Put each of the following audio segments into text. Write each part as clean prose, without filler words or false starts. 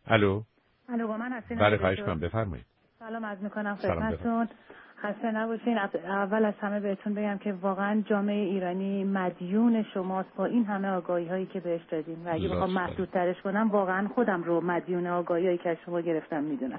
الو. الو با من هستین؟ بله خواهش کنم بفرمایید. سلام عرض میکنم خدمتتون. خسته نباشین. اول از همه بهتون بگم که واقعا جامعه ایرانی مدیون شماست با این همه آگاهی هایی که بهش دادین و اگه بخوام محدودترش کنم واقعا خودم رو مدیون آگاهی هایی که از شما گرفتم میدونم.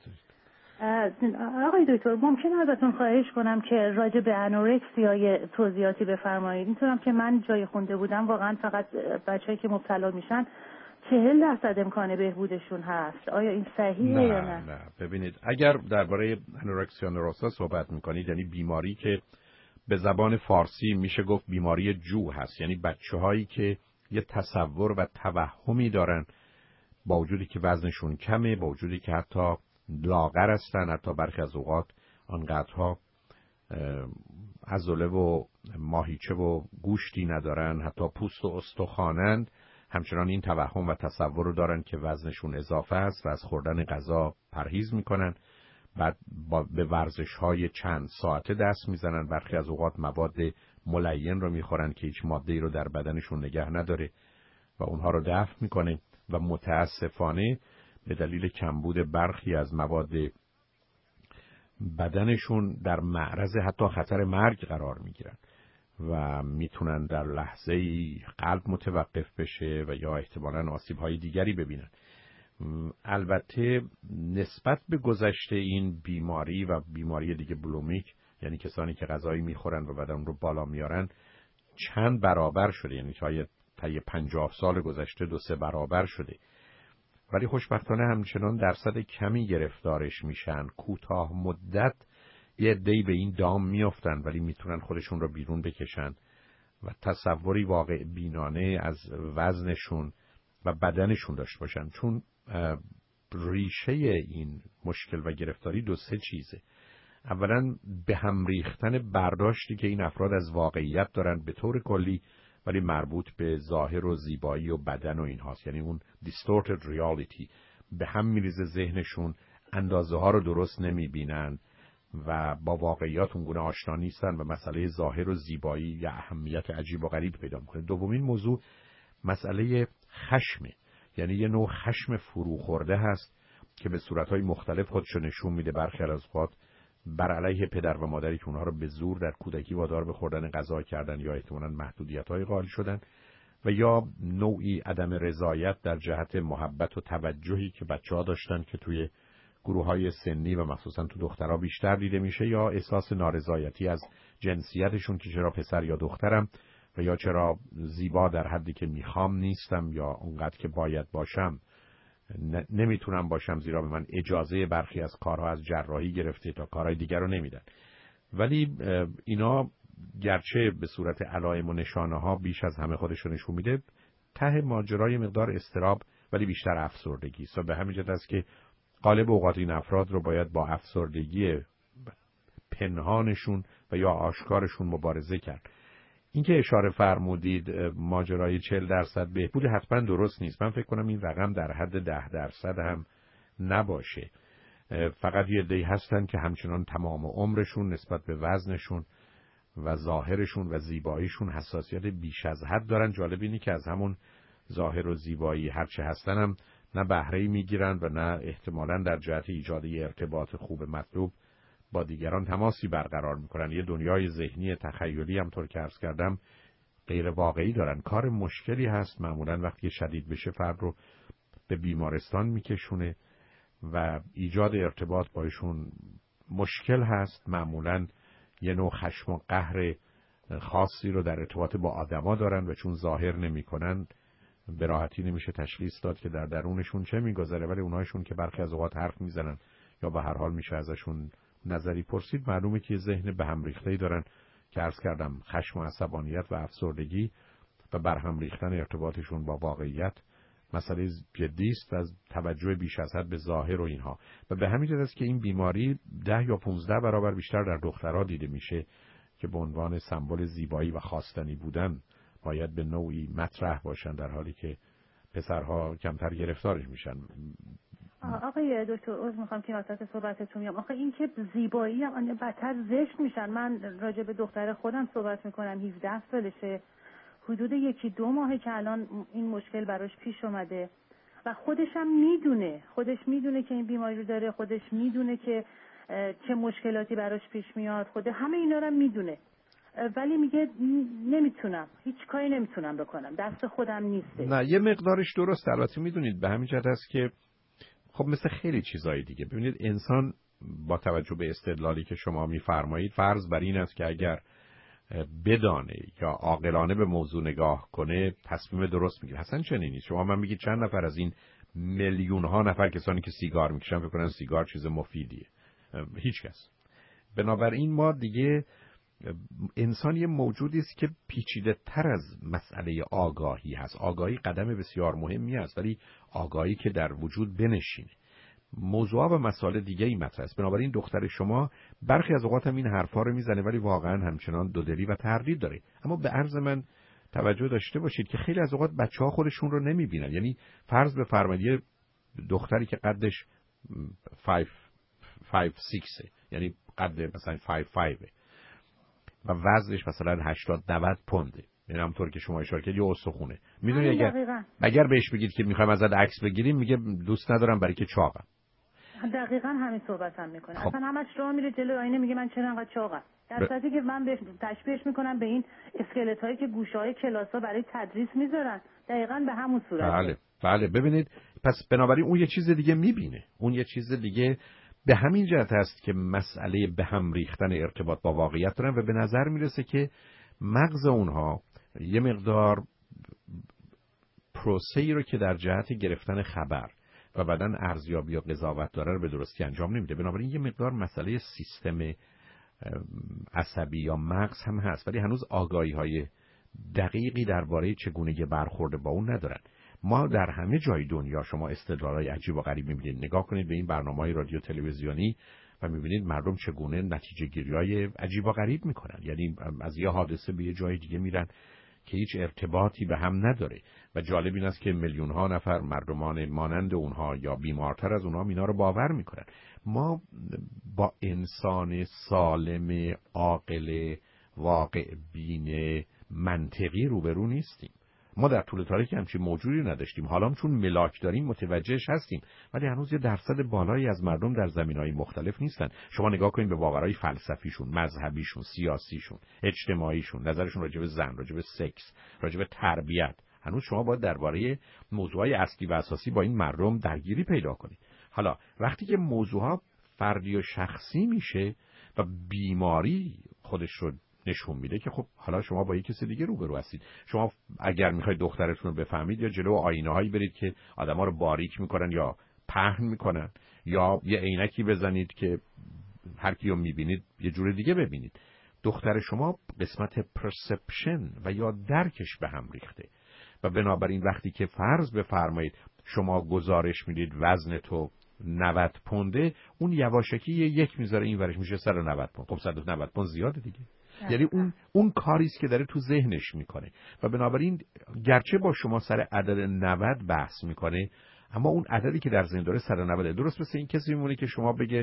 آقای دکتر ممکنه ازتون خواهش کنم که راجع به انورکسیا توضیحاتی بفرمایید؟ میتونم که من جای خونده بودم واقعا فقط بچه‌ای که مبتلا میشن 40% امکان بهبودشون هست. آیا این صحیحه یا نه؟ نه ببینید، اگر درباره انورکسیا نروسا صحبت میکنید یعنی بیماری که به زبان فارسی میشه گفت بیماری جو هست، یعنی بچه‌هایی که یه تصور و توهمی دارن با وجودی که وزنشون کمه، با وجودی که حتی لاغر هستن، حتی برخی از اوقات آنقدرها عضله و ماهیچه و گوشتی ندارن، حتی پوست و استخوانند، همچنان این توهم و تصور رو دارن که وزنشون اضافه است و از خوردن غذا پرهیز میکنن، بعد به ورزش‌های چند ساعته دست میزنن، برخی از اوقات مواد ملین رو میخورن که هیچ ماده‌ای رو در بدنشون نگه نداره و اونها رو دفع میکنه و متاسفانه به دلیل کمبود برخی از مواد بدنشون در معرض حتی خطر مرگ قرار میگیرن و میتونن در لحظه‌ای قلب متوقف بشه و یا احتمالاً آسیب‌های دیگری ببینن. البته نسبت به گذشته این بیماری و بیماری دیگه بلومیک، یعنی کسانی که غذایی میخورن و بدن رو بالا میارن، چند برابر شده، یعنی طی 50 سال گذشته 2-3 برابر شده، ولی خوشبختانه همچنان درصد کمی گرفتارش میشن. کوتاه مدت یه عده‌ای به این دام میافتن ولی میتونن خودشون رو بیرون بکشن و تصوری واقع بینانه از وزنشون و بدنشون داشته باشن، چون ریشه این مشکل و گرفتاری 2-3 چیزه. اولا به هم ریختن برداشتی که این افراد از واقعیت دارن به طور کلی ولی مربوط به ظاهر و زیبایی و بدن و این هاست، یعنی اون distorted reality به هم میریزه ذهنشون، اندازه ها رو درست نمیبینن و با واقعیات اونگونه آشنا نیستن و مسئله ظاهر و زیبایی یا اهمیت عجیب و غریب پیدا میکنه. دومین موضوع مسئله خشمه، یعنی یه نوع خشم فروخورده هست که به صورتهای مختلف خودشو نشون میده، برخی از اوقات بر علیه پدر و مادری که اونها رو به زور در کودکی وادار به خوردن غذا کردن یا احتمالاً محدودیت‌های قائل شدن و یا نوعی عدم رضایت در جهت محبت و توجهی که بچه‌ها داشتن که توی گروه‌های سنی و مخصوصاً تو دخترها بیشتر دیده میشه، یا احساس نارضایتی از جنسیتشون که چرا پسر یا دخترم و یا چرا زیبا در حدی که میخوام نیستم یا اونقدر که باید باشم نمیتونم باشم، زیرا به من اجازه برخی از کارها از جراحی گرفته تا کارهای دیگر رو نمیدن. ولی اینا گرچه به صورت علائم و نشانه ها بیش از همه خودشون نشون میده، ته ماجرای مقدار اضطراب ولی بیشتر افسردگی است. به همین جهت است که غالب اوقات این افراد رو باید با افسردگی پنهانشون و یا آشکارشون مبارزه کرد. اینکه اشاره فرمودید ماجرای 40% بهبود حتما درست نیست. من فکر کنم این رقم در حد 10% هم نباشه. فقط یه عده‌ای هستن که همچنان تمام عمرشون نسبت به وزنشون و ظاهرشون و زیباییشون حساسیت بیش از حد دارن. جالب اینه که از همون ظاهر و زیبایی هرچه هستن هم نه بهره‌ای میگیرن و نه احتمالاً در جهت ایجاد ارتباط خوب مطلوب با دیگران تماسی برقرار میکنن. یه دنیای ذهنی تخیلی هم طور که عرض کردم غیر واقعی دارن. کار مشکلی هست، معمولا وقتی شدید بشه فرد رو به بیمارستان میکشونه و ایجاد ارتباط باشون مشکل هست. معمولا یه نوع خشم و قهر خاصی رو در ارتباط با آدما دارن و چون ظاهر نمیکنن به راحتی نمیشه تشخیص داد که در درونشون چه میگذره، ولی اونهاشون که برخی از اوقات حرف میزنن یا به هر حال میشه ازشون نظری پرسید، معلومه که ذهن به هم ریخته‌ای دارن که عرض کردم خشم و عصبانیت و افسردگی و برهم ریختن ارتباطشون با واقعیت مسئله جدی است و از توجه بیش از حد به ظاهر و اینها. و به همین جهت است که این بیماری 10 یا 15 برابر بیشتر در دخترها دیده میشه که به عنوان سمبل زیبایی و خواستنی بودن باید به نوعی مطرح باشن، در حالی که پسرها کمتر گرفتارش میشن. آقای دکتر عذر میخوام که وسط صحبتتون میام. آخه این که زیبایی هم بدتر زشت میشن. من راجع به دختر خودم صحبت میکنم، 17 سالشه، حدود 1-2 ماهه که الان این مشکل براش پیش اومده. و خودش هم میدونه، که این بیماری رو داره، خودش میدونه که چه مشکلاتی براش پیش میاد، همه اینا رو میدونه، ولی میگه نمیتونم، هیچ کاری نمیتونم بکنم، دست خودم نیست. نه یه مقدارش درسته، البته میدونید به همین جهت است که خب مثل خیلی چیزای دیگه ببینید انسان با توجه به استدلالی که شما میفرمایید فرض بر این است که اگر بدانه یا عاقلانه به موضوع نگاه کنه تصمیم درست میگیره. اصلا چنین نیست. شما من میگید چند نفر از این میلیون ها نفر کسانی که سیگار میکشن فکر کنن سیگار چیز مفیدیه؟ هیچ کس. بنابراین ما دیگه انسان یه موجودی است که پیچیده تر از مسئله آگاهی هست. آگاهی قدم بسیار مهمی است، ولی آگاهی که در وجود بنشینه. موضوعا و مسائل دیگه ای مطرح است. بنابراین دختر شما برخی از اوقات هم این حرفا رو میزنه ولی واقعا همچنان دودلی و تردید داره. اما به عرض من توجه داشته باشید که خیلی از اوقات بچه‌ها خودشون رو نمیبینن. یعنی فرض بفرمایید یه دختری که قدش 5'6" یعنی قد مثلا 5'5" و وزنش مثلا 80-90 پونده، یعنی همونطور که شما اشاره کردید یه استخونه. میدونی اگر بهش بگید که میخوایم ازت عکس بگیریم میگه دوست ندارم برای که چاقم. دقیقاً همین صحبت هم میکنه. اصلا همش راه میره جلو آینه میگه من چرا انقدر چاقم، در صورتی که من بهش تشبیهش میکنم به این اسکلت هایی که گوشه‌های کلاس‌ها برای تدریس میذارن، دقیقاً به همون صورت. بله ببینید پس بنابراین اون یه چیز دیگه میبینه، اون یه چیز دیگه. به همین جهت است که مسئله به هم ریختن ارتباط با واقعیت دارن و به نظر میرسه که مغز اونها یه مقدار پروسه‌ای رو که در جهت گرفتن خبر و بعداً ارزیابی و قضاوت داره رو به درستی انجام نمیده. بنابراین یه مقدار مسئله سیستم عصبی یا مغز هم هست، ولی هنوز آگاهی‌های دقیقی درباره چگونگی برخورد با اون ندارن. ما در همه جای دنیا شما استدلالای عجیب و غریب می‌بینید. نگاه کنید به این برنامه‌های رادیو تلویزیونی و می‌بینید مردم چگونه نتیجه گیری‌های عجیب و غریب می‌کنن. یعنی از یه حادثه به یه جای دیگه میرن که هیچ ارتباطی به هم نداره و جالب این است که میلیون‌ها نفر مردمان مانند اونها یا بیمارتر از اونها اینا رو باور می‌کنن. ما با انسان سالم، عاقل، واقع بین، منطقی روبرو نیستیم. ما در طول تاریخ همچین موجودی نداشتیم. حالا چون ملاک داریم متوجهش هستیم، ولی هنوز یه درصد بالایی از مردم در زمینه‌های مختلف نیستن. شما نگاه کنید به باورهای فلسفیشون، مذهبیشون، سیاسیشون، اجتماعیشون، نظرشون راجع به زن، راجع به سکس، راجع به تربیت. هنوز شما باید درباره موضوعهای اصلی و اساسی با این مردم درگیری پیدا کنید. حالا وقتی که موضوعها فردی و شخصی میشه و بیماری خودش رو نشون میده که خب حالا شما با یک کسی دیگه روبرو هستید. شما اگر میخواید دخترتون رو بفهمید یا جلو آینه هایی برید که آدما رو باریک میکنن یا پهن میکنن، یا یه عینکی بزنید که هر کی رو میبینید یه جور دیگه ببینید. دختر شما قسمت پرسپشن و یا درکش به هم ریخته و بنابراین وقتی که فرض بفرمایید شما گزارش میدید وزن تو 90 پونده، اون یواشکی یک میذاره این ورش میشه 190 پوند. خب 190 پوند زیاده دیگه. یعنی اون کاری است که داره تو ذهنش میکنه و بنابراین گرچه با شما سر عدد 90 بحث میکنه، اما اون عددی که در ذهن داره 190. درست مثل این کسی میمونه که شما بگه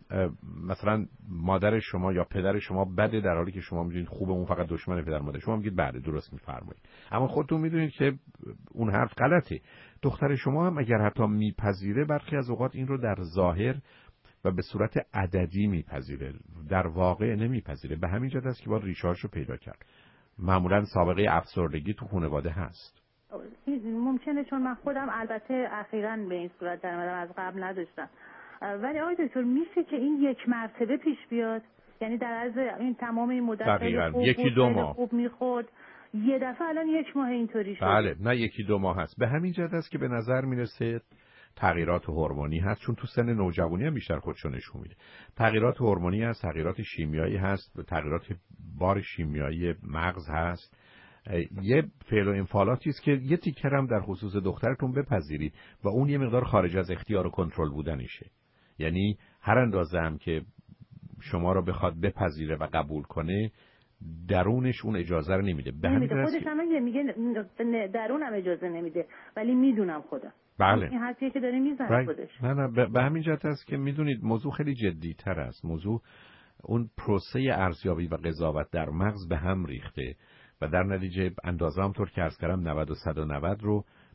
مثلا مادر شما یا پدر شما بده، در حالی که شما میدونید خوبه، اون فقط دشمن پدر مادر. شما میگید بله درست میفرمایید، اما خودتون میدونید که اون حرف غلطه. دختر شما هم اگر حتی میپذیره، برخی از اوقات این رو در ظاهر و به صورت عددی میپذیره، در واقع نمیپذیره. به همین جهت است که باید ریشه‌هاش رو پیدا کرد. معمولا سابقه افسردگی تو خانواده هست. ممکنه، چون من خودم البته اخیراً به این صورت در اومدم، از قبل نداشتم. ولی آقای دکتر میشه که این یک مرتبه پیش بیاد؟ یعنی در عرض این تمام این مدت یکی دو ماه خوب میخورد، یه دفعه الان 1 ماه اینطوری شد؟ بله، نه 1-2 ماه هست. به همین جهت است که به نظر میرسه تغییرات هورمونی هست، چون تو سن نوجوانی هم بیشتر خودشو نشون میده. تغییرات هورمونی هست، تغییرات شیمیایی هست، تغییرات بار شیمیایی مغز هست. یه فعل و انفعالاتی است که یه تیکر هم در خصوص دخترتون بپذیرید و اون یه مقدار خارج از اختیار و کنترل بودنشه. یعنی هر اندازه هم که شما رو بخواد بپذیره و قبول کنه، درونش اون اجازه رو نمیده. به همین خودش هم میگه درونم اجازه نمیده، ولی میدونم خودم. بله. این حرفیه که داره میزنه خودش. نه به همین جهت است که میدونید موضوع خیلی جدی تر است. موضوع اون پروسه ارزیابی و قضاوت در مغز به هم ریخته و در نتیجه اندازه همطور که عرض کردم 90 و 190 رو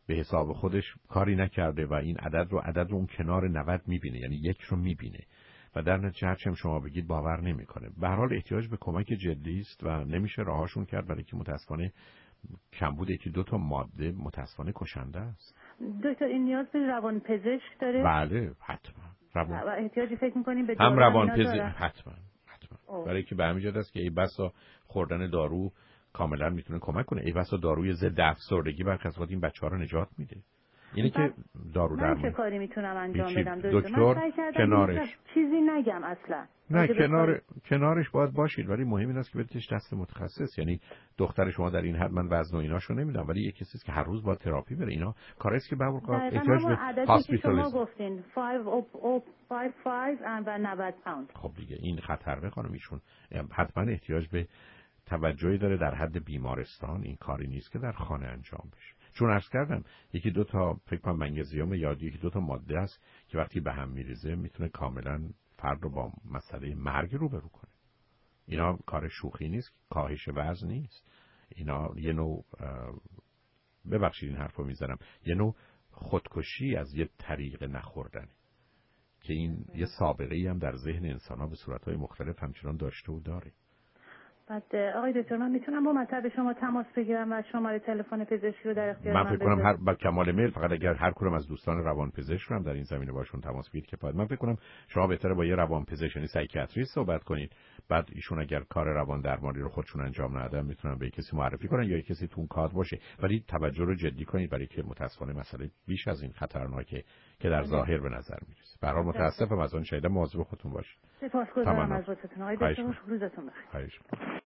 به حساب خودش کاری نکرده و این عدد رو اون کنار 90 میبینه، یعنی 1 رو میبینه و در نتیجه هرچی شما بگید باور نمیکنه. به هر حال احتیاج به کمک جدی است و نمیشه راهاشون کرد، برای که متاسفانه کمبود یکی 2 تا ماده متاسفانه کشنده است. دکتر این نیاز به روانپزشک داره؟ بله حتما. و احتیاجی فکر می‌کنیم به هم روانپزشک حتما. برای که به همین جهت است که ای بسا خوردن دارو کاملا میتونه کمک کنه، ای بسا داروی ضد افسردگی برخلاف خود این بچه‌ها رو نجات میده. اینه که دارو درمان. من چه کاری میتونم انجام بدم دکتر کنارش چیزی نگم اصلا. نه کنارش باید باشید، ولی مهم این است که بدیش دست متخصص. یعنی دختر شما در این حد من وزن و ایناشو نمیدونم، ولی یه کسی است که هر روز باید تراپی بره. اینا کاری است که به واقع احتیاج به هاسپیتالیزیشن. شما گفتین 55 و 90 پوند. خب دیگه این خطر خانم، ایشون حتما احتیاج به توجهی داره در حد بیمارستان. این کاری نیست که در خانه انجام بشه. چون عرض کردم یکی 2 تا فکر کنم منیزیم یا یکی 2 تا ماده است که وقتی به هم میریزه میتونه کاملا فرد رو با مسئله مرگ روبرو کنه. اینا کار شوخی نیست، کاهش وزن نیست. اینا یه نوع ببخشید این حرفو میزنم، یه نوع خودکشی از یه طریق نخوردن که این یه سابقه‌ای هم در ذهن انسان‌ها به صورت‌های مختلف همچنان داشته و داره. بعد آقای دکتر من میتونم با مطب شما تماس بگیرم و شماره تلفن پزشکی رو در اختیار من فکر کنم هر با کمال میل، فقط اگر هر کدوم از دوستان روانپزشک رو هم در این زمینه باشون تماس بگیرید که من فکر کنم شما بهتره با یه روانپزشک یعنی سایکیاتریست صحبت کنید. بعد ایشون اگر کار روان درمانی رو خودشون انجام ندادن میتونن به کسی معرفی کنن یا کسی تو اون کار باشه، ولی توجه رو جدی کنید برای که متاسفانه مسئله بیش از این خطرناکه که در ظاهر به نظر میرسه. به هر حال متاسفم از اون شیدا، مواظب خودتون باشید. سپاسگزارم از لطفتون آقای دکتر، روزتون بخیر.